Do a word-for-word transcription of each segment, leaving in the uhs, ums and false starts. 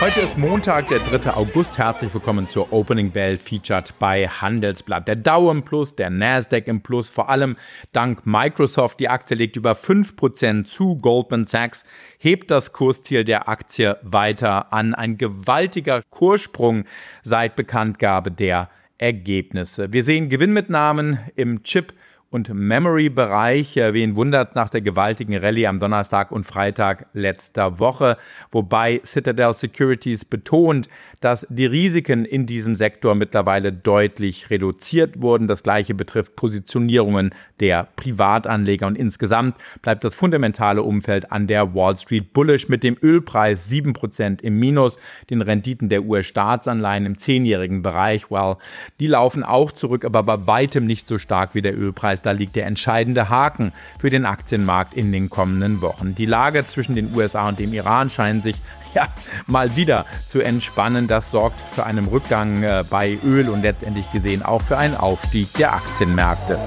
Heute ist Montag, der dritte August. Herzlich willkommen zur Opening Bell Featured bei Handelsblatt. Der Dow im Plus, der Nasdaq im Plus, vor allem dank Microsoft. Die Aktie legt über fünf Prozent zu. Goldman Sachs hebt das Kursziel der Aktie weiter an. Ein gewaltiger Kurssprung seit Bekanntgabe der Ergebnisse. Wir sehen Gewinnmitnahmen im Chip- und Memory-Bereich. Wen wundert nach der gewaltigen Rallye am Donnerstag und Freitag letzter Woche, wobei Citadel Securities betont, dass die Risiken in diesem Sektor mittlerweile deutlich reduziert wurden. Das Gleiche betrifft Positionierungen der Privatanleger und insgesamt bleibt das fundamentale Umfeld an der Wall Street bullish mit dem Ölpreis sieben Prozent im Minus, den Renditen der U S-Staatsanleihen im zehnjährigen Bereich, well, die laufen auch zurück, aber bei weitem nicht so stark wie der Ölpreis. Da liegt der entscheidende Haken für den Aktienmarkt in den kommenden Wochen. Die Lage zwischen den U S A und dem Iran scheint sich ja mal wieder zu entspannen. Das sorgt für einen Rückgang äh, bei Öl und letztendlich gesehen auch für einen Aufstieg der Aktienmärkte.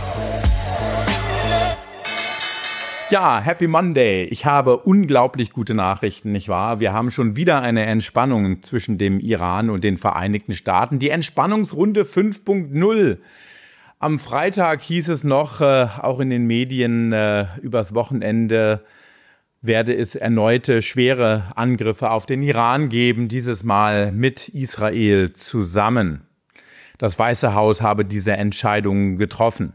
Ja, Happy Monday. Ich habe unglaublich gute Nachrichten, nicht wahr? Wir haben schon wieder eine Entspannung zwischen dem Iran und den Vereinigten Staaten. Die Entspannungsrunde fünf Punkt null. Am Freitag hieß es noch, äh, auch in den Medien, äh, übers Wochenende werde es erneute schwere Angriffe auf den Iran geben, dieses Mal mit Israel zusammen. Das Weiße Haus habe diese Entscheidung getroffen.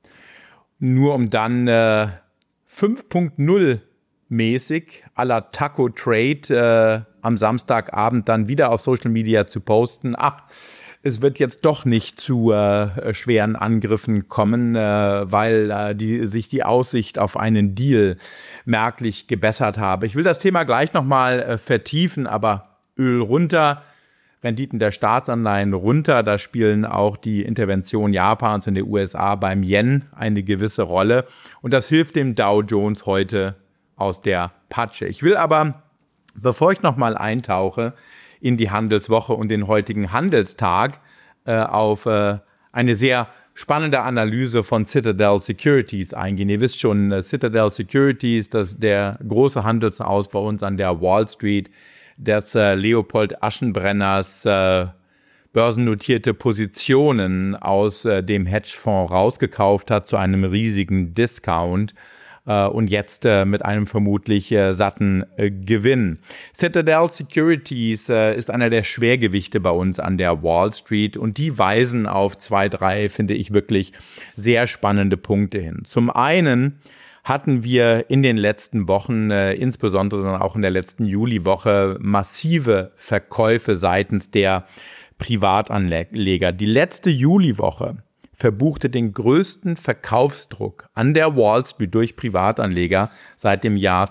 Nur um dann äh, fünf Punkt null mäßig à la Taco Trade äh, am Samstagabend dann wieder auf Social Media zu posten. Ach, es wird jetzt doch nicht zu äh, schweren Angriffen kommen, äh, weil äh, die, sich die Aussicht auf einen Deal merklich gebessert habe. Ich will das Thema gleich nochmal äh, vertiefen, aber Öl runter, Renditen der Staatsanleihen runter. Da spielen auch die Intervention Japans und der U S A beim Yen eine gewisse Rolle. Und das hilft dem Dow Jones heute aus der Patsche. Ich will aber, bevor ich nochmal eintauche, in die Handelswoche und den heutigen Handelstag äh, auf äh, eine sehr spannende Analyse von Citadel Securities eingehen. Ihr wisst schon, äh, Citadel Securities, das ist der große Handelshaus bei uns an der Wall Street, des äh, Leopold Aschenbrenners äh, börsennotierte Positionen aus äh, dem Hedgefonds rausgekauft hat zu einem riesigen Discount. Und jetzt äh, mit einem vermutlich äh, satten äh, Gewinn. Citadel Securities äh, ist einer der Schwergewichte bei uns an der Wall Street und die weisen auf zwei, drei, finde ich, wirklich sehr spannende Punkte hin. Zum einen hatten wir in den letzten Wochen, äh, insbesondere dann auch in der letzten Juliwoche, massive Verkäufe seitens der Privatanleger. Die letzte Juliwoche verbuchte den größten Verkaufsdruck an der Wall Street durch Privatanleger seit dem Jahr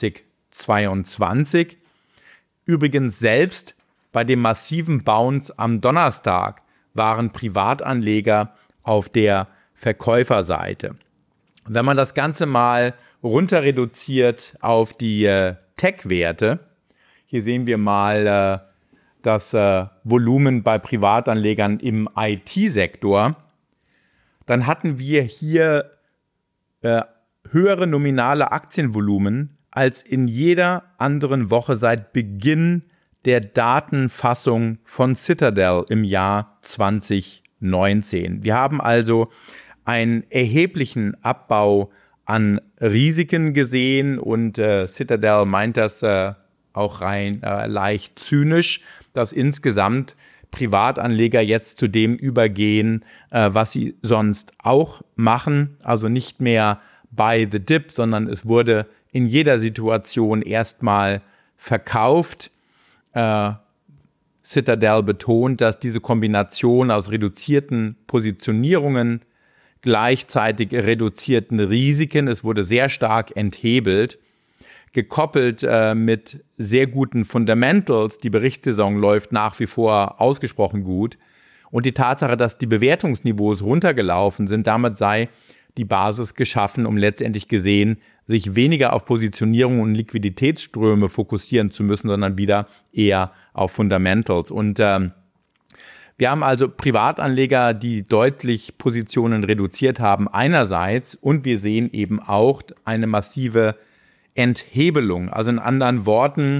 zweitausendzweiundzwanzig. Übrigens selbst bei dem massiven Bounce am Donnerstag waren Privatanleger auf der Verkäuferseite. Wenn man das Ganze mal runter reduziert auf die äh, Tech-Werte, hier sehen wir mal äh, das äh, Volumen bei Privatanlegern im I T-Sektor, dann hatten wir hier äh, höhere nominale Aktienvolumen als in jeder anderen Woche seit Beginn der Datenfassung von Citadel im Jahr zwanzig neunzehn. Wir haben also einen erheblichen Abbau an Risiken gesehen und äh, Citadel meint das äh, auch rein äh, leicht zynisch, dass insgesamt Privatanleger jetzt zu dem übergehen, äh, was sie sonst auch machen, also nicht mehr buy the dip, sondern es wurde in jeder Situation erstmal verkauft. Äh, Citadel betont, dass diese Kombination aus reduzierten Positionierungen, gleichzeitig reduzierten Risiken, es wurde sehr stark enthebelt, gekoppelt äh, mit sehr guten Fundamentals. Die Berichtssaison läuft nach wie vor ausgesprochen gut. Und die Tatsache, dass die Bewertungsniveaus runtergelaufen sind, damit sei die Basis geschaffen, um letztendlich gesehen, sich weniger auf Positionierung und Liquiditätsströme fokussieren zu müssen, sondern wieder eher auf Fundamentals. Und ähm, wir haben also Privatanleger, die deutlich Positionen reduziert haben einerseits und wir sehen eben auch eine massive Enthebelung. Also in anderen Worten,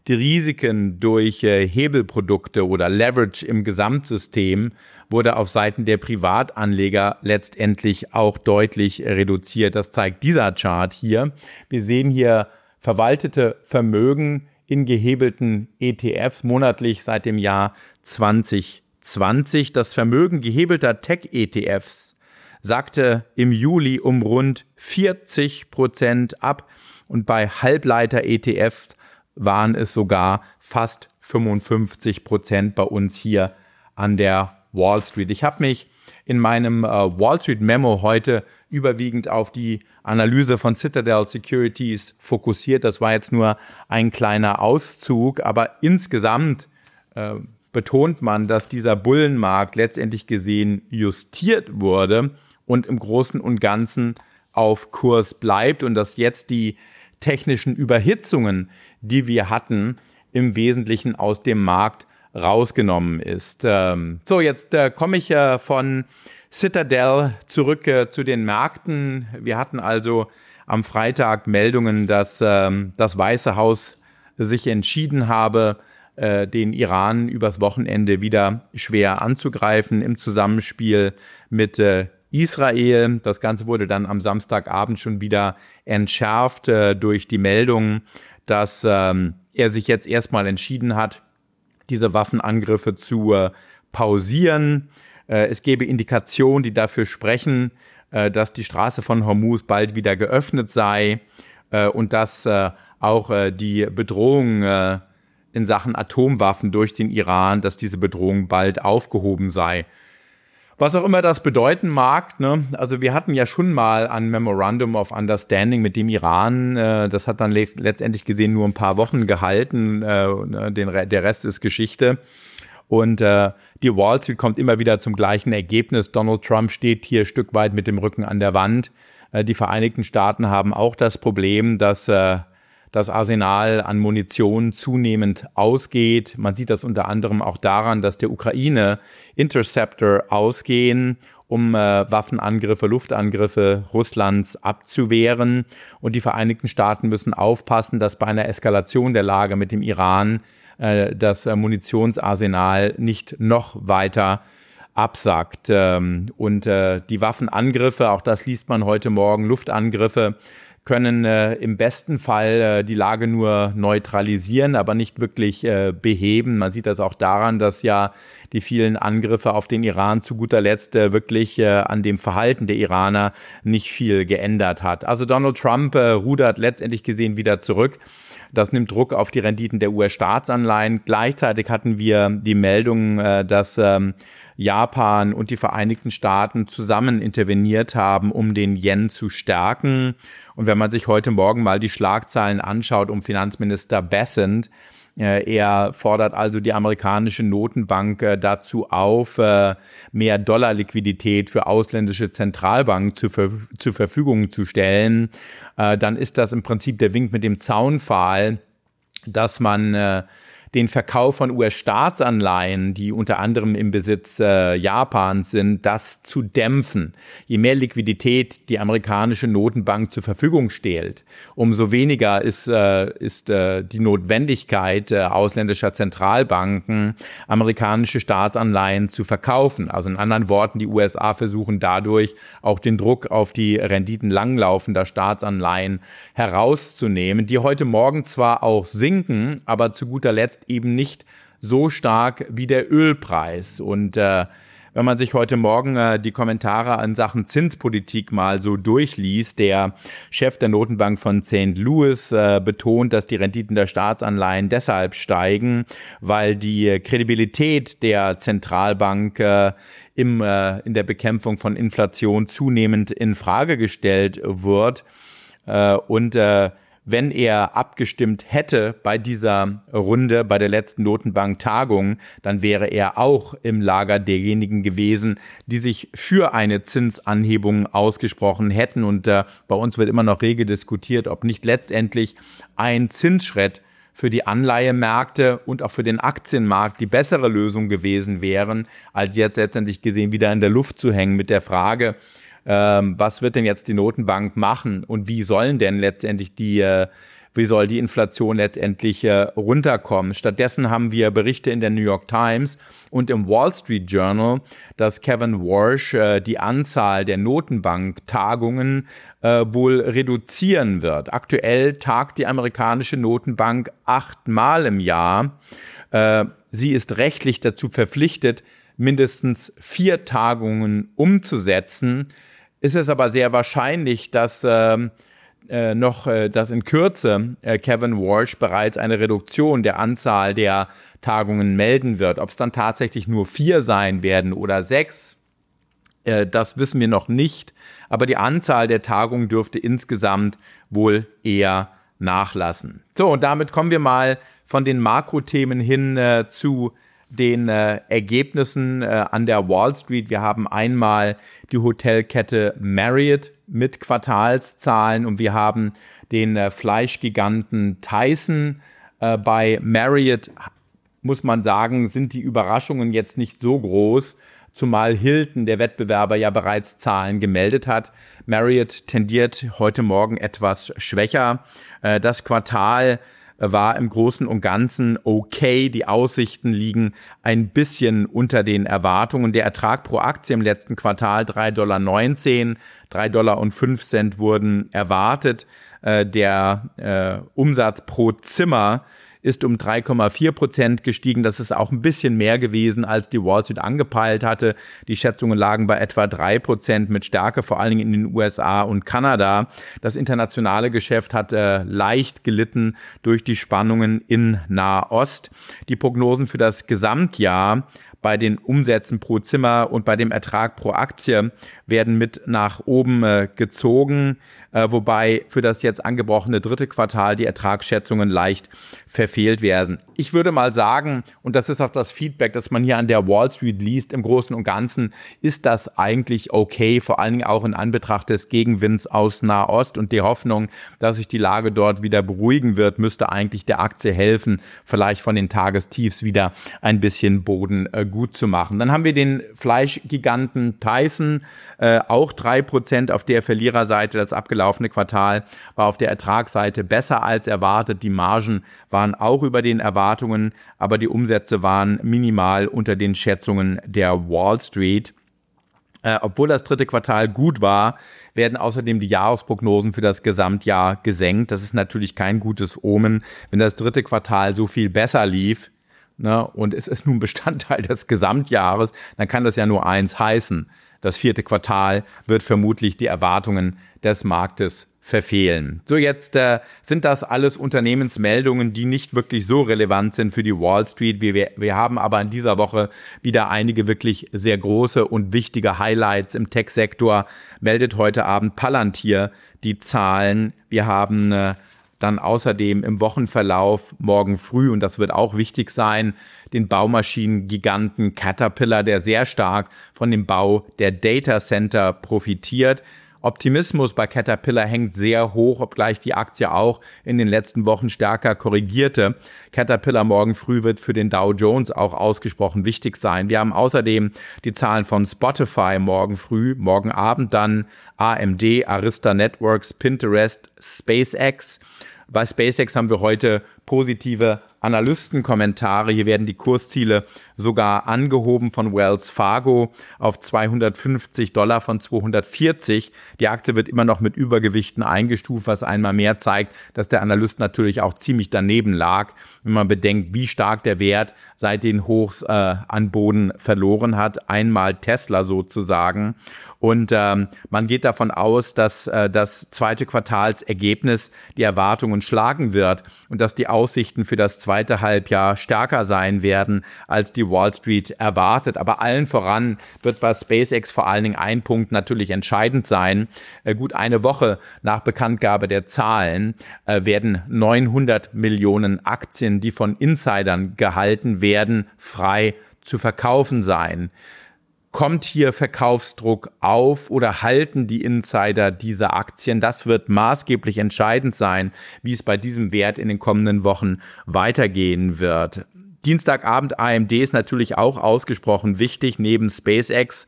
die Risiken durch äh, Hebelprodukte oder Leverage im Gesamtsystem wurde auf Seiten der Privatanleger letztendlich auch deutlich reduziert. Das zeigt dieser Chart hier. Wir sehen hier verwaltete Vermögen in gehebelten E T Fs monatlich seit dem Jahr zwanzig zwanzig. Das Vermögen gehebelter Tech-E T Fs sackte im Juli um rund vierzig Prozent ab und bei Halbleiter-E T Fs waren es sogar fast fünfundfünfzig Prozent bei uns hier an der Wall Street. Ich habe mich in meinem äh, Wall Street Memo heute überwiegend auf die Analyse von Citadel Securities fokussiert. Das war jetzt nur ein kleiner Auszug, aber insgesamt äh, betont man, dass dieser Bullenmarkt letztendlich gesehen justiert wurde und im Großen und Ganzen auf Kurs bleibt und dass jetzt die technischen Überhitzungen, die wir hatten, im Wesentlichen aus dem Markt rausgenommen ist. Ähm, so, jetzt äh, komme ich äh, von Citadel zurück äh, zu den Märkten. Wir hatten also am Freitag Meldungen, dass ähm, das Weiße Haus sich entschieden habe, äh, den Iran übers Wochenende wieder schwer anzugreifen im Zusammenspiel mit äh, Israel. Das Ganze wurde dann am Samstagabend schon wieder entschärft äh, durch die Meldung, dass ähm, er sich jetzt erstmal entschieden hat, diese Waffenangriffe zu äh, pausieren. Äh, es gäbe Indikationen, die dafür sprechen, äh, dass die Straße von Hormuz bald wieder geöffnet sei äh, und dass äh, auch äh, die Bedrohung äh, in Sachen Atomwaffen durch den Iran, dass diese Bedrohung bald aufgehoben sei. Was auch immer das bedeuten mag, ne? Also wir hatten ja schon mal ein Memorandum of Understanding mit dem Iran. Äh, das hat dann le- letztendlich gesehen nur ein paar Wochen gehalten. Äh, den Re- der Rest ist Geschichte. Und äh, die Wall Street kommt immer wieder zum gleichen Ergebnis. Donald Trump steht hier ein Stück weit mit dem Rücken an der Wand. Äh, die Vereinigten Staaten haben auch das Problem, dass äh, das Arsenal an Munition zunehmend ausgeht. Man sieht das unter anderem auch daran, dass der Ukraine Interceptor ausgehen, um äh, Waffenangriffe, Luftangriffe Russlands abzuwehren. Und die Vereinigten Staaten müssen aufpassen, dass bei einer Eskalation der Lage mit dem Iran äh, das äh, Munitionsarsenal nicht noch weiter absackt. Ähm, und äh, die Waffenangriffe, auch das liest man heute Morgen, Luftangriffe, können äh, im besten Fall äh, die Lage nur neutralisieren, aber nicht wirklich äh, beheben. Man sieht das auch daran, dass ja die vielen Angriffe auf den Iran zu guter Letzt äh, wirklich äh, an dem Verhalten der Iraner nicht viel geändert hat. Also Donald Trump äh, rudert letztendlich gesehen wieder zurück. Das nimmt Druck auf die Renditen der U S-Staatsanleihen. Gleichzeitig hatten wir die Meldung, äh, dass ähm, Japan und die Vereinigten Staaten zusammen interveniert haben, um den Yen zu stärken. Und wenn man sich heute Morgen mal die Schlagzeilen anschaut um Finanzminister Bessent, äh, er fordert also die amerikanische Notenbank äh, dazu auf, äh, mehr Dollarliquidität für ausländische Zentralbanken zur, Ver- zur Verfügung zu stellen, äh, dann ist das im Prinzip der Wink mit dem Zaunpfahl, dass man äh, den Verkauf von U S-Staatsanleihen, die unter anderem im Besitz äh, Japans sind, das zu dämpfen. Je mehr Liquidität die amerikanische Notenbank zur Verfügung stellt, umso weniger ist, äh, ist äh, die Notwendigkeit äh, ausländischer Zentralbanken, amerikanische Staatsanleihen zu verkaufen. Also in anderen Worten, die U S A versuchen dadurch auch den Druck auf die Renditen langlaufender Staatsanleihen herauszunehmen, die heute Morgen zwar auch sinken, aber zu guter Letzt eben nicht so stark wie der Ölpreis. Und äh, wenn man sich heute Morgen äh, die Kommentare an Sachen Zinspolitik mal so durchliest, der Chef der Notenbank von Sankt Louis äh, betont, dass die Renditen der Staatsanleihen deshalb steigen, weil die Kredibilität der Zentralbank äh, im, äh, in der Bekämpfung von Inflation zunehmend in Frage gestellt wird. Äh, und äh, Wenn er abgestimmt hätte bei dieser Runde, bei der letzten Notenbank-Tagung, dann wäre er auch im Lager derjenigen gewesen, die sich für eine Zinsanhebung ausgesprochen hätten. Und äh, bei uns wird immer noch rege diskutiert, ob nicht letztendlich ein Zinsschritt für die Anleihemärkte und auch für den Aktienmarkt die bessere Lösung gewesen wären, als jetzt letztendlich gesehen wieder in der Luft zu hängen mit der Frage, Ähm, was wird denn jetzt die Notenbank machen und wie sollen denn letztendlich die äh, Wie soll die Inflation letztendlich äh, runterkommen? Stattdessen haben wir Berichte in der New York Times und im Wall Street Journal, dass Kevin Warsh äh, die Anzahl der Notenbank-Tagungen äh, wohl reduzieren wird. Aktuell tagt die amerikanische Notenbank achtmal im Jahr. Äh, sie ist rechtlich dazu verpflichtet, mindestens vier Tagungen umzusetzen. Ist es aber sehr wahrscheinlich, dass äh, Äh, noch, äh, dass in Kürze äh, Kevin Warsh bereits eine Reduktion der Anzahl der Tagungen melden wird. Ob es dann tatsächlich nur vier sein werden oder sechs, äh, das wissen wir noch nicht. Aber die Anzahl der Tagungen dürfte insgesamt wohl eher nachlassen. So, und damit kommen wir mal von den Makrothemen hin äh, zu den äh, Ergebnissen äh, an der Wall Street. Wir haben einmal die Hotelkette Marriott mit Quartalszahlen und wir haben den äh, Fleischgiganten Tyson. Äh, bei Marriott muss man sagen, sind die Überraschungen jetzt nicht so groß, zumal Hilton, der Wettbewerber, ja bereits Zahlen gemeldet hat. Marriott tendiert heute Morgen etwas schwächer. Äh, das Quartal war im Großen und Ganzen okay. Die Aussichten liegen ein bisschen unter den Erwartungen. Der Ertrag pro Aktie im letzten Quartal drei Komma neunzehn Dollar, drei Komma fünf Dollar wurden erwartet. Äh, der äh, Umsatz pro Zimmer ist um drei Komma vier Prozent gestiegen. Das ist auch ein bisschen mehr gewesen, als die Wall Street angepeilt hatte. Die Schätzungen lagen bei etwa drei Prozent mit Stärke, vor allen Dingen in den U S A und Kanada. Das internationale Geschäft hat äh, leicht gelitten durch die Spannungen in Nahost. Die Prognosen für das Gesamtjahr bei den Umsätzen pro Zimmer und bei dem Ertrag pro Aktie werden mit nach oben äh, gezogen, äh, wobei für das jetzt angebrochene dritte Quartal die Ertragsschätzungen leicht verfehlt werden. Ich würde mal sagen, und das ist auch das Feedback, das man hier an der Wall Street liest, im Großen und Ganzen ist das eigentlich okay, vor allen Dingen auch in Anbetracht des Gegenwinds aus Nahost und die Hoffnung, dass sich die Lage dort wieder beruhigen wird, müsste eigentlich der Aktie helfen, vielleicht von den Tagestiefs wieder ein bisschen Boden äh, gut zu machen. Dann haben wir den Fleischgiganten Tyson, äh, auch drei Prozent auf der Verliererseite. Das abgelaufene Quartal war auf der Ertragsseite besser als erwartet. Die Margen waren auch über den Erwartungen, aber die Umsätze waren minimal unter den Schätzungen der Wall Street. Äh, obwohl das dritte Quartal gut war, werden außerdem die Jahresprognosen für das Gesamtjahr gesenkt. Das ist natürlich kein gutes Omen, wenn das dritte Quartal so viel besser lief. Ne, und es ist nun Bestandteil des Gesamtjahres, dann kann das ja nur eins heißen. Das vierte Quartal wird vermutlich die Erwartungen des Marktes verfehlen. So, jetzt äh, sind das alles Unternehmensmeldungen, die nicht wirklich so relevant sind für die Wall Street. Wir, wir haben aber in dieser Woche wieder einige wirklich sehr große und wichtige Highlights im Tech-Sektor. Meldet heute Abend Palantir die Zahlen. Wir haben äh, dann außerdem im Wochenverlauf morgen früh, und das wird auch wichtig sein, den Baumaschinengiganten Caterpillar, der sehr stark von dem Bau der Data Center profitiert. Optimismus bei Caterpillar hängt sehr hoch, obgleich die Aktie auch in den letzten Wochen stärker korrigierte. Caterpillar morgen früh wird für den Dow Jones auch ausgesprochen wichtig sein. Wir haben außerdem die Zahlen von Spotify morgen früh, morgen Abend dann A M D, Arista Networks, Pinterest, SpaceX. Bei SpaceX haben wir heute positive Analystenkommentare. Hier werden die Kursziele sogar angehoben von Wells Fargo auf zweihundertfünfzig Dollar von zweihundertvierzig. Die Aktie wird immer noch mit Übergewichten eingestuft, was einmal mehr zeigt, dass der Analyst natürlich auch ziemlich daneben lag, wenn man bedenkt, wie stark der Wert seit den Hochs äh, an Boden verloren hat. Einmal Tesla sozusagen. Und ähm, man geht davon aus, dass äh, das zweite Quartalsergebnis die Erwartungen schlagen wird und dass die Aussichten für das zweite Halbjahr stärker sein werden, als die Wall Street erwartet. Aber allen voran wird bei SpaceX vor allen Dingen ein Punkt natürlich entscheidend sein. Äh, gut eine Woche nach Bekanntgabe der Zahlen äh, werden neunhundert Millionen Aktien, die von Insidern gehalten werden, frei zu verkaufen sein. Kommt hier Verkaufsdruck auf oder halten die Insider diese Aktien? Das wird maßgeblich entscheidend sein, wie es bei diesem Wert in den kommenden Wochen weitergehen wird. Dienstagabend A M D ist natürlich auch ausgesprochen wichtig. Neben SpaceX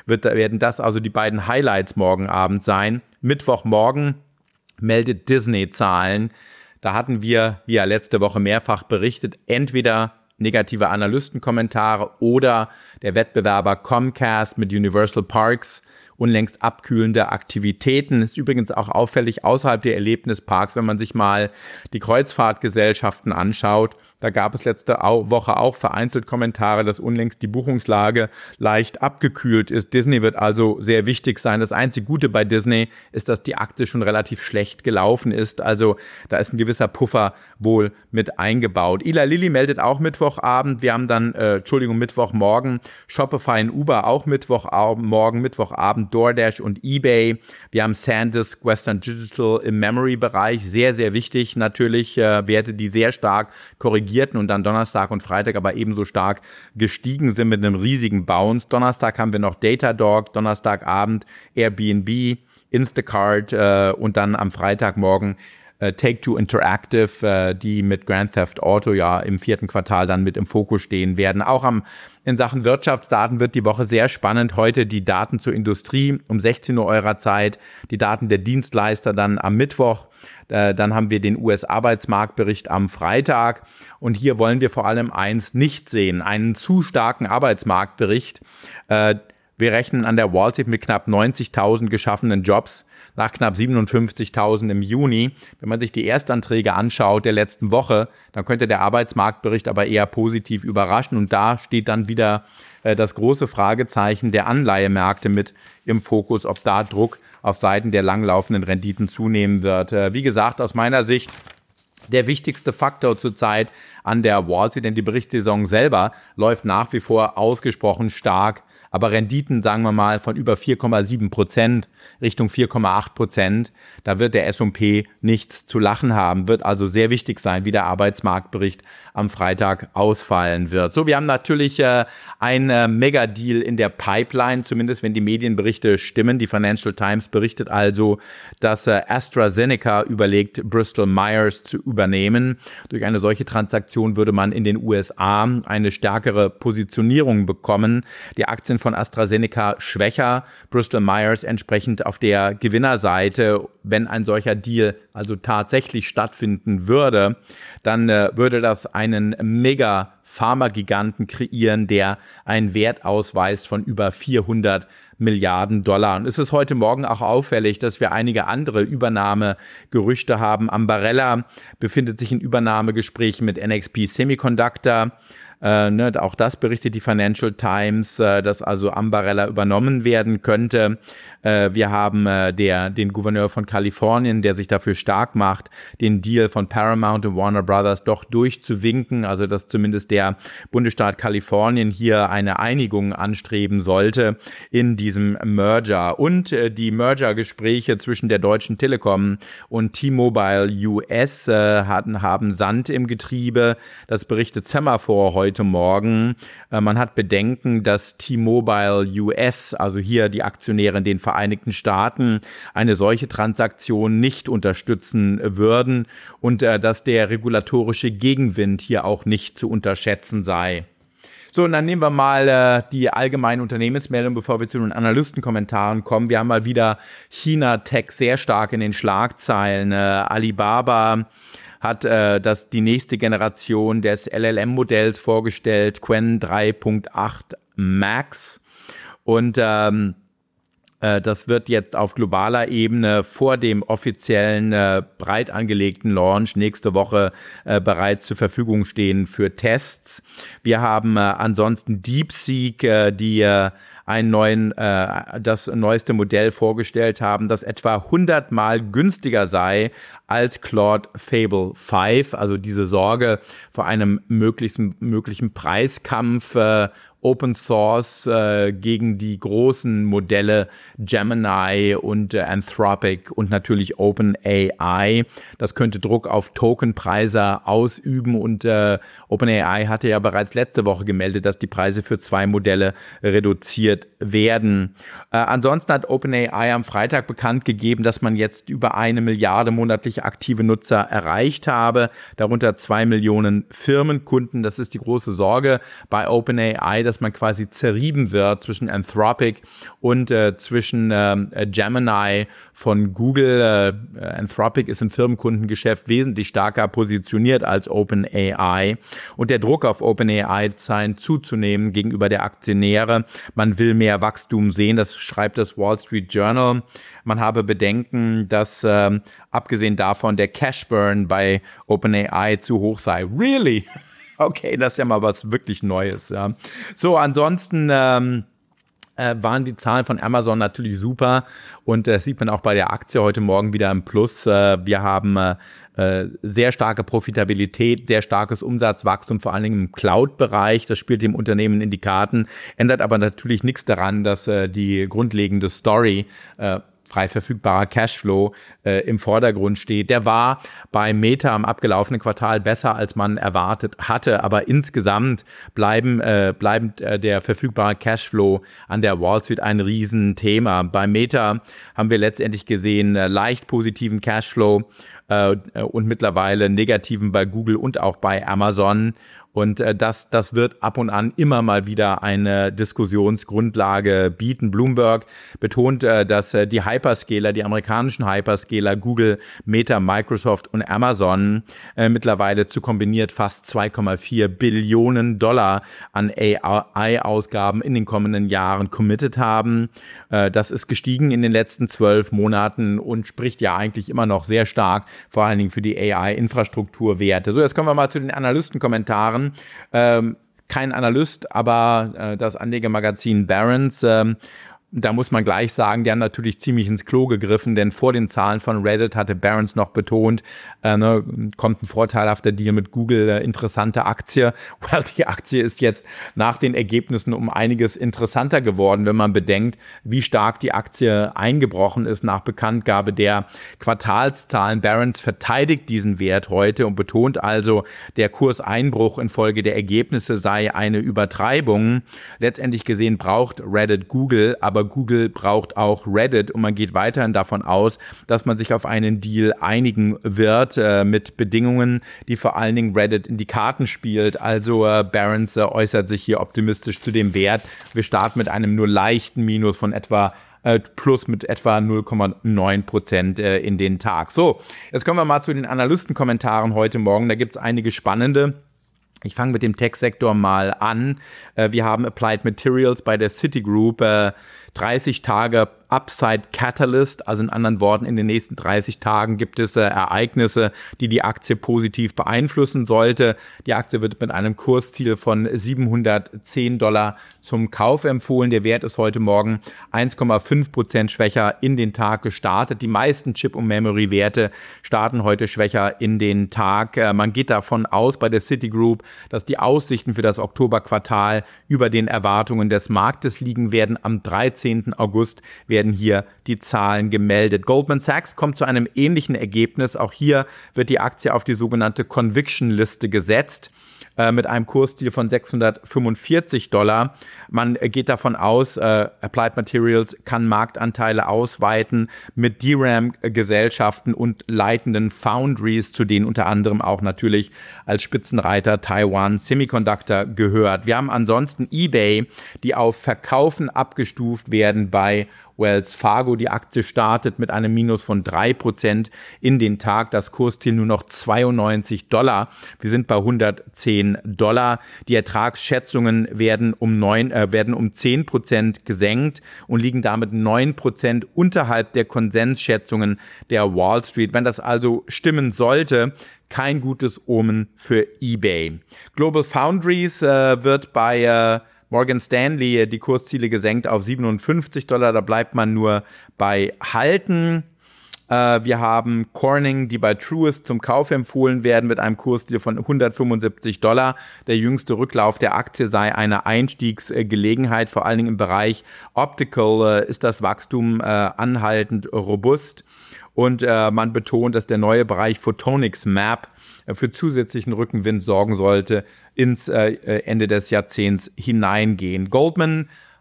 wird, werden das also die beiden Highlights morgen Abend sein. Mittwochmorgen meldet Disney Zahlen. Da hatten wir, wie ja letzte Woche mehrfach berichtet, entweder negative Analystenkommentare oder der Wettbewerber Comcast mit Universal Parks unlängst abkühlende Aktivitäten. Ist übrigens auch auffällig außerhalb der Erlebnisparks, wenn man sich mal die Kreuzfahrtgesellschaften anschaut. Da gab es letzte Woche auch vereinzelt Kommentare, dass unlängst die Buchungslage leicht abgekühlt ist. Disney wird also sehr wichtig sein. Das einzige Gute bei Disney ist, dass die Aktie schon relativ schlecht gelaufen ist. Also da ist ein gewisser Puffer wohl mit eingebaut. Eli Lilly meldet auch Mittwochabend. Wir haben dann, äh, Entschuldigung, Mittwochmorgen Shopify und Uber auch Mittwochmorgen, Mittwochabend DoorDash und eBay. Wir haben SanDisk, Western Digital im Memory-Bereich. Sehr, sehr wichtig natürlich. Äh, Werte, die sehr stark korrigieren und dann Donnerstag und Freitag aber ebenso stark gestiegen sind mit einem riesigen Bounce. Donnerstag haben wir noch Datadog, Donnerstagabend Airbnb, Instacart äh, und dann am Freitagmorgen äh, Take-Two Interactive, äh, die mit Grand Theft Auto ja im vierten Quartal dann mit im Fokus stehen werden. Auch am in Sachen Wirtschaftsdaten wird die Woche sehr spannend. Heute die Daten zur Industrie um sechzehn Uhr eurer Zeit, die Daten der Dienstleister dann am Mittwoch. Äh, dann haben wir den U S-Arbeitsmarktbericht am Freitag. Und hier wollen wir vor allem eins nicht sehen, einen zu starken Arbeitsmarktbericht. Äh, wir rechnen an der Wall Street mit knapp neunzigtausend geschaffenen Jobs nach knapp siebenundfünfzigtausend im Juni. Wenn man sich die Erstanträge anschaut der letzten Woche, dann könnte der Arbeitsmarktbericht aber eher positiv überraschen. Und da steht dann wieder äh, das große Fragezeichen der Anleihemärkte mit im Fokus, ob da Druck auf Seiten der langlaufenden Renditen zunehmen wird. Äh, wie gesagt, aus meiner Sicht der wichtigste Faktor zurzeit an der Wall Street, denn die Berichtssaison selber läuft nach wie vor ausgesprochen stark. Aber Renditen, sagen wir mal, von über vier Komma sieben Prozent Richtung vier Komma acht Prozent, da wird der S und P nichts zu lachen haben. Wird also sehr wichtig sein, wie der Arbeitsmarktbericht am Freitag ausfallen wird. So, wir haben natürlich äh, einen äh, Megadeal in der Pipeline, zumindest wenn die Medienberichte stimmen. Die Financial Times berichtet also, dass äh, AstraZeneca überlegt, Bristol Myers zu übernehmen. Durch eine solche Transaktion würde man in den U S A eine stärkere Positionierung bekommen. Die Aktien von AstraZeneca schwächer, Bristol Myers entsprechend auf der Gewinnerseite. Wenn ein solcher Deal also tatsächlich stattfinden würde, dann äh, würde das einen mega Pharmagiganten kreieren, der einen Wert ausweist von über vierhundert Milliarden Dollar. Und es ist heute Morgen auch auffällig, dass wir einige andere Übernahmegerüchte haben. Ambarella befindet sich in Übernahmegesprächen mit N X P Semiconductor. Äh, ne, auch das berichtet die Financial Times, äh, dass also Ambarella übernommen werden könnte. Äh, wir haben äh, der, den Gouverneur von Kalifornien, der sich dafür stark macht, den Deal von Paramount und Warner Brothers doch durchzuwinken, also dass zumindest der Bundesstaat Kalifornien hier eine Einigung anstreben sollte in diesem Merger. Und äh, die Merger-Gespräche zwischen der Deutschen Telekom und T-Mobile U S äh, hatten, haben Sand im Getriebe. Das berichtet Semaphore heute heute Morgen. Äh, man hat Bedenken, dass T-Mobile U S, also hier die Aktionäre in den Vereinigten Staaten, eine solche Transaktion nicht unterstützen würden und äh, dass der regulatorische Gegenwind hier auch nicht zu unterschätzen sei. So, und dann nehmen wir mal äh, die allgemeine Unternehmensmeldung, bevor wir zu den Analystenkommentaren kommen. Wir haben mal wieder China-Tech sehr stark in den Schlagzeilen. Äh, Alibaba hat äh, das, die nächste Generation des L L M-Modells vorgestellt, Qwen drei Punkt acht Max. Und ähm, äh, das wird jetzt auf globaler Ebene vor dem offiziellen äh, breit angelegten Launch nächste Woche äh, bereits zur Verfügung stehen für Tests. Wir haben äh, ansonsten DeepSeek, äh, die äh, einen neuen, äh, das neueste Modell vorgestellt haben, das etwa hundertmal günstiger sei als Claude Fable fünf. Also diese Sorge vor einem möglichen, möglichen Preiskampf, äh, Open Source äh, gegen die großen Modelle Gemini und äh, Anthropic und natürlich OpenAI. Das könnte Druck auf Tokenpreise ausüben und äh, OpenAI hatte ja bereits letzte Woche gemeldet, dass die Preise für zwei Modelle reduziert werden. Äh, ansonsten hat OpenAI am Freitag bekannt gegeben, dass man jetzt über eine Milliarde monatliche aktive Nutzer erreicht habe, darunter zwei Millionen Firmenkunden. Das ist die große Sorge bei OpenAI, dass dass man quasi zerrieben wird zwischen Anthropic und äh, zwischen äh, Gemini von Google. Äh, Anthropic ist im Firmenkundengeschäft wesentlich stärker positioniert als OpenAI und der Druck auf OpenAI scheint zuzunehmen gegenüber der Aktionäre. Man will mehr Wachstum sehen, das schreibt das Wall Street Journal. Man habe Bedenken, dass äh, abgesehen davon der Cashburn bei OpenAI zu hoch sei. Really? Okay, das ist ja mal was wirklich Neues. Ja. So, ansonsten ähm, äh, waren die Zahlen von Amazon natürlich super und das sieht man auch bei der Aktie heute Morgen wieder im Plus. Äh, wir haben äh, sehr starke Profitabilität, sehr starkes Umsatzwachstum, vor allen Dingen im Cloud-Bereich. Das spielt dem Unternehmen in die Karten, ändert aber natürlich nichts daran, dass äh, die grundlegende Story äh, frei verfügbarer Cashflow äh, im Vordergrund steht. Der war bei Meta im abgelaufenen Quartal besser, als man erwartet hatte, aber insgesamt bleiben, äh, bleibt äh, der verfügbare Cashflow an der Wall Street ein Riesenthema. Bei Meta haben wir letztendlich gesehen äh, leicht positiven Cashflow äh, und mittlerweile negativen bei Google und auch bei Amazon. Und äh, das, das wird ab und an immer mal wieder eine Diskussionsgrundlage bieten. Bloomberg betont, äh, dass äh, die Hyperscaler, die amerikanischen Hyperscaler, Google, Meta, Microsoft und Amazon äh, mittlerweile zu kombiniert fast zwei Komma vier Billionen Dollar an A I-Ausgaben in den kommenden Jahren committed haben. Äh, das ist gestiegen in den letzten zwölf Monaten und spricht ja eigentlich immer noch sehr stark, vor allen Dingen für die A I-Infrastrukturwerte. So, jetzt kommen wir mal zu den Analystenkommentaren. Ähm, kein Analyst, aber äh, das Anlegermagazin Barron's, ähm, da muss man gleich sagen, die haben natürlich ziemlich ins Klo gegriffen, denn vor den Zahlen von Reddit hatte Barron's noch betont, äh, ne, kommt ein vorteilhafter Deal mit Google, äh, interessante Aktie. Well, die Aktie ist jetzt nach den Ergebnissen um einiges interessanter geworden, wenn man bedenkt, wie stark die Aktie eingebrochen ist nach Bekanntgabe der Quartalszahlen. Barron's verteidigt diesen Wert heute und betont also, der Kurseinbruch infolge der Ergebnisse sei eine Übertreibung. Letztendlich gesehen braucht Reddit Google, aber Google braucht auch Reddit und man geht weiterhin davon aus, dass man sich auf einen Deal einigen wird äh, mit Bedingungen, die vor allen Dingen Reddit in die Karten spielt. Also äh, Barron's äh, äußert sich hier optimistisch zu dem Wert. Wir starten mit einem nur leichten Minus von etwa äh, plus mit etwa null Komma neun Prozent äh, in den Tag. So, jetzt kommen wir mal zu den Analystenkommentaren heute Morgen. Da gibt es einige spannende. Ich fange mit dem Tech-Sektor mal an. Äh, wir haben Applied Materials bei der Citigroup, äh, dreißig Tage Upside Catalyst, also in anderen Worten, in den nächsten dreißig Tagen gibt es äh, Ereignisse, die die Aktie positiv beeinflussen sollte. Die Aktie wird mit einem Kursziel von siebenhundertzehn Dollar zum Kauf empfohlen. Der Wert ist heute Morgen eins Komma fünf Prozent schwächer in den Tag gestartet. Die meisten Chip- und Memory-Werte starten heute schwächer in den Tag. Äh, man geht davon aus bei der Citigroup, dass die Aussichten für das Oktoberquartal über den Erwartungen des Marktes liegen werden. Am dreizehnten August werden hier die Zahlen gemeldet. Goldman Sachs kommt zu einem ähnlichen Ergebnis. Auch hier wird die Aktie auf die sogenannte Conviction-Liste gesetzt äh, mit einem Kursziel von sechshundertfünfundvierzig Dollar. Man äh, geht davon aus, äh, Applied Materials kann Marktanteile ausweiten mit D RAM-Gesellschaften und leitenden Foundries, zu denen unter anderem auch natürlich als Spitzenreiter Taiwan Semiconductor gehört. Wir haben ansonsten eBay, die auf Verkaufen abgestuft werden bei Wells Fargo. Die Aktie startet mit einem Minus von drei Prozent in den Tag. Das Kursziel nur noch zweiundneunzig Dollar. Wir sind bei hundertzehn Dollar. Die Ertragsschätzungen werden um, neun, äh, werden um zehn Prozent gesenkt und liegen damit neun Prozent unterhalb der Konsensschätzungen der Wall Street. Wenn das also stimmen sollte, kein gutes Omen für eBay. Global Foundries äh, wird bei äh, Morgan Stanley die Kursziele gesenkt auf siebenundfünfzig Dollar, da bleibt man nur bei Halten. Äh, wir haben Corning, die bei Truist zum Kauf empfohlen werden mit einem Kursziel von hundertfünfundsiebzig Dollar. Der jüngste Rücklauf der Aktie sei eine Einstiegsgelegenheit, vor allen Dingen im Bereich Optical äh, ist das Wachstum äh, anhaltend robust. Und äh, man betont, dass der neue Bereich Photonics Map äh, für zusätzlichen Rückenwind sorgen sollte ins äh, Ende des Jahrzehnts hineingehen. Goldman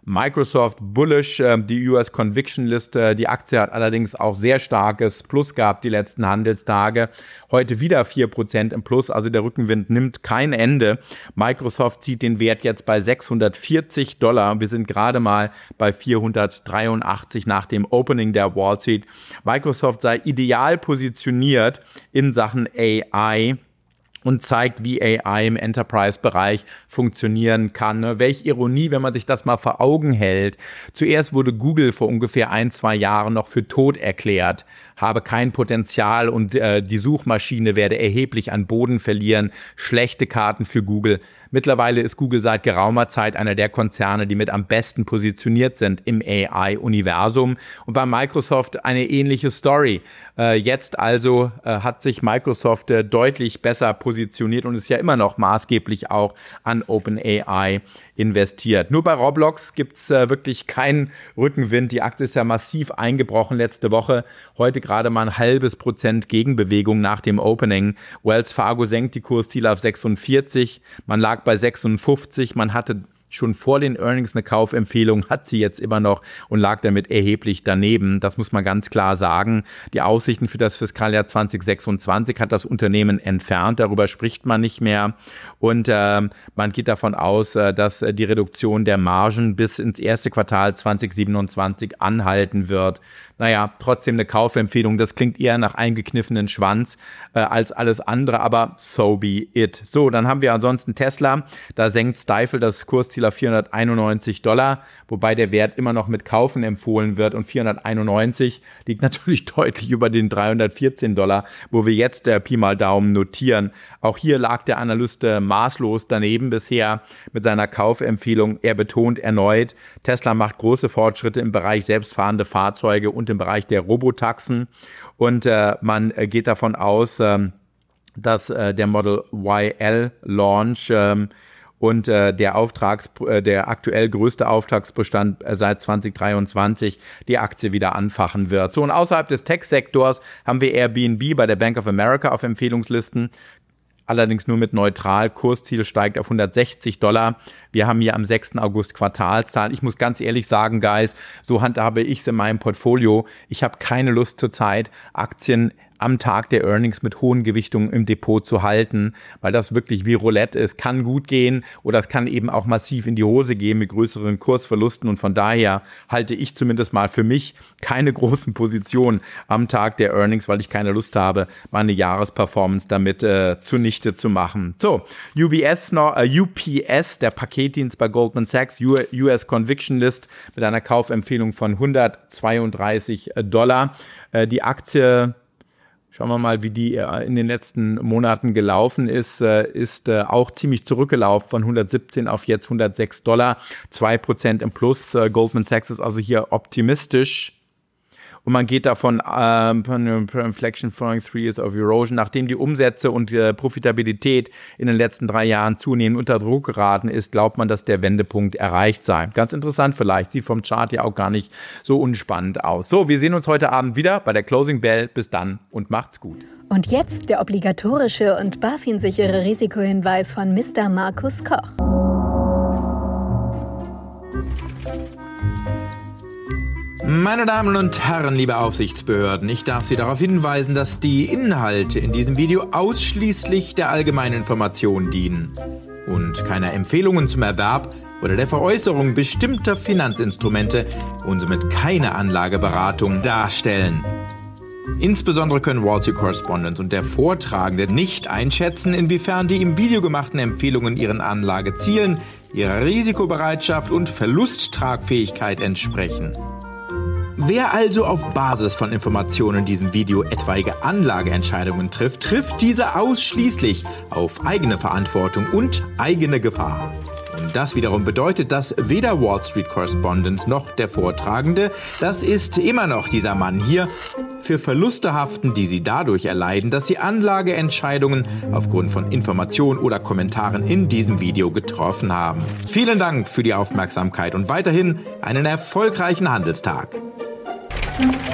Microsoft bullish, äh, die U S Conviction List, äh, die Aktie hat allerdings auch sehr starkes Plus gehabt die letzten Handelstage. Heute wieder vier Prozent im Plus, also der Rückenwind nimmt kein Ende. Microsoft zieht den Wert jetzt bei sechshundertvierzig Dollar. Wir sind gerade mal bei vierhundertdreiundachtzig nach dem Opening der Wall Street. Microsoft sei ideal positioniert in Sachen A I und zeigt, wie A I im Enterprise-Bereich funktionieren kann. Welch Ironie, wenn man sich das mal vor Augen hält. Zuerst wurde Google vor ungefähr ein, zwei Jahren noch für tot erklärt, habe kein Potenzial und äh, die Suchmaschine werde erheblich an Boden verlieren. Schlechte Karten für Google. Mittlerweile ist Google seit geraumer Zeit einer der Konzerne, die mit am besten positioniert sind im A I-Universum. Und bei Microsoft eine ähnliche Story. Äh, jetzt also äh, hat sich Microsoft äh, deutlich besser positioniert und ist ja immer noch maßgeblich auch an OpenAI investiert. Nur bei Roblox gibt es äh, wirklich keinen Rückenwind. Die Aktie ist ja massiv eingebrochen letzte Woche. Heute gerade mal ein halbes Prozent Gegenbewegung nach dem Opening. Wells Fargo senkt die Kursziele auf sechsundvierzig. Man lag bei sechsundfünfzig. Man hatte schon vor den Earnings eine Kaufempfehlung, hat sie jetzt immer noch und lag damit erheblich daneben. Das muss man ganz klar sagen. Die Aussichten für das Fiskaljahr zwanzig sechsundzwanzig hat das Unternehmen entfernt. Darüber spricht man nicht mehr. Und äh, man geht davon aus, äh, dass äh, die Reduktion der Margen bis ins erste Quartal zwanzig siebenundzwanzig anhalten wird. Naja, trotzdem eine Kaufempfehlung. Das klingt eher nach eingekniffenen Schwanz äh, als alles andere, aber so be it. So, dann haben wir ansonsten Tesla. Da senkt Stifel das Kursziel auf vierhunderteinundneunzig Dollar, wobei der Wert immer noch mit Kaufen empfohlen wird. Und vierhunderteinundneunzig liegt natürlich deutlich über den dreihundertvierzehn Dollar, wo wir jetzt der Pi mal Daumen notieren. Auch hier lag der Analyst äh, maßlos daneben bisher mit seiner Kaufempfehlung. Er betont erneut, Tesla macht große Fortschritte im Bereich selbstfahrende Fahrzeuge und im Bereich der Robotaxen. Und äh, man äh, geht davon aus, äh, dass äh, der Model Y L-Launch äh, und äh, der Auftrags, äh, der aktuell größte Auftragsbestand äh, seit zwanzig dreiundzwanzig die Aktie wieder anfachen wird. So, und außerhalb des Tech-Sektors haben wir Airbnb bei der Bank of America auf Empfehlungslisten. Allerdings nur mit neutral. Kursziel steigt auf hundertsechzig Dollar. Wir haben hier am sechsten August Quartalszahlen. Ich muss ganz ehrlich sagen, Guys, so handhabe ich es in meinem Portfolio. Ich habe keine Lust zurzeit, Aktien am Tag der Earnings mit hohen Gewichtungen im Depot zu halten, weil das wirklich wie Roulette ist. Kann gut gehen oder es kann eben auch massiv in die Hose gehen mit größeren Kursverlusten und von daher halte ich zumindest mal für mich keine großen Positionen am Tag der Earnings, weil ich keine Lust habe, meine Jahresperformance damit äh, zunichte zu machen. So, U B S noch, äh, U P S, der Paketdienst bei Goldman Sachs, U S Conviction List mit einer Kaufempfehlung von hundertzweiunddreißig Dollar. Äh, die Aktie, schauen wir mal, wie die in den letzten Monaten gelaufen ist, ist auch ziemlich zurückgelaufen von hundertsiebzehn auf jetzt hundertsechs Dollar, zwei Prozent im Plus. Goldman Sachs ist also hier optimistisch. Und man geht davon, ähm, Inflection following three years of erosion, nachdem die Umsätze und äh, Profitabilität in den letzten drei Jahren zunehmend unter Druck geraten ist, glaubt man, dass der Wendepunkt erreicht sei. Ganz interessant vielleicht, sieht vom Chart ja auch gar nicht so unspannend aus. So, wir sehen uns heute Abend wieder bei der Closing Bell. Bis dann und macht's gut. Und jetzt der obligatorische und BaFin-sichere Risikohinweis von Mister Markus Koch. Meine Damen und Herren, liebe Aufsichtsbehörden, ich darf Sie darauf hinweisen, dass die Inhalte in diesem Video ausschließlich der allgemeinen Information dienen und keine Empfehlungen zum Erwerb oder der Veräußerung bestimmter Finanzinstrumente und somit keine Anlageberatung darstellen. Insbesondere können Wall Street Correspondent und der Vortragende nicht einschätzen, inwiefern die im Video gemachten Empfehlungen ihren Anlagezielen, ihrer Risikobereitschaft und Verlusttragfähigkeit entsprechen. Wer also auf Basis von Informationen in diesem Video etwaige Anlageentscheidungen trifft, trifft diese ausschließlich auf eigene Verantwortung und eigene Gefahr. Und das wiederum bedeutet, dass weder Wall Street Correspondent noch der Vortragende, das ist immer noch dieser Mann hier, für Verluste haften, die sie dadurch erleiden, dass sie Anlageentscheidungen aufgrund von Informationen oder Kommentaren in diesem Video getroffen haben. Vielen Dank für die Aufmerksamkeit und weiterhin einen erfolgreichen Handelstag.